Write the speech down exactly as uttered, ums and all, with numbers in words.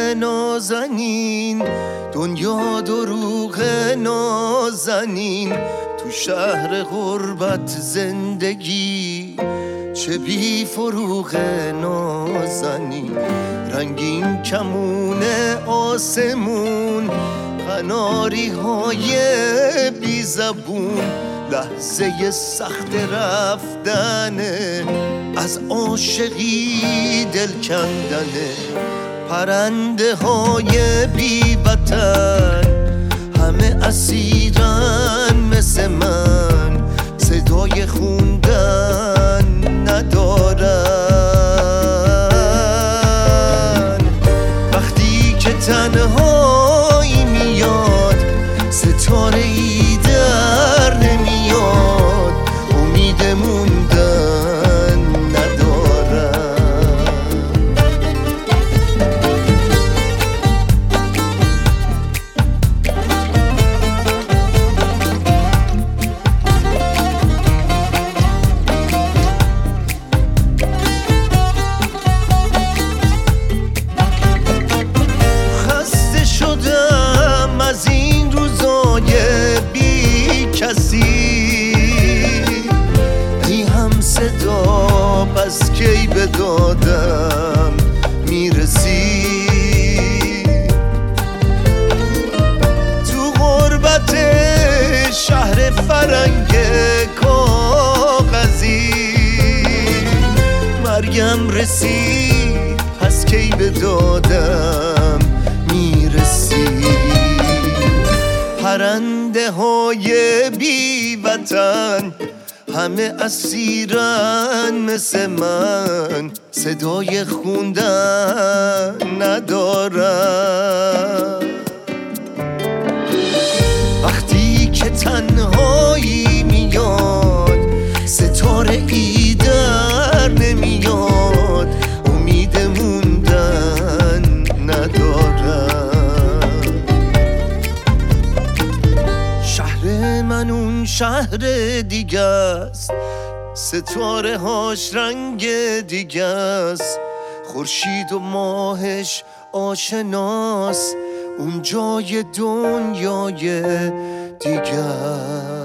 نازنین، دنیا دروغ نازنین، تو شهر غربت زندگی چه بی فروغ نازنین. رنگین کمون آسمون، قناری های بی زبون، لحظه سخت رفتنه، از عاشقی دل کندنه. پرنده های بی وطن همه اسیرن مثل من، صدای خوندن ندارن. وقتی که تنهایی میاد، ستاره ای در نمیاد، امید موندن ندارن. خسته شدم از این روزای بی کسی، ای هم صدا بس کی به دادم میرسی. تو غربت شهر فرنگ کاغذی، مرگم رسید پس کی به دادم میرسی. پرنده های بی وطن همه اسیرن مثل من، صدای خوندن ندارن. وقتی که تنهایی میاد، ستاره ای در نمیاد، امید موندن ندارن. شهر من اون شهر دیگه است، ستاره هاش رنگ دیگه است، خورشید و ماهش آشناست، اون جای دنیای دیگه است.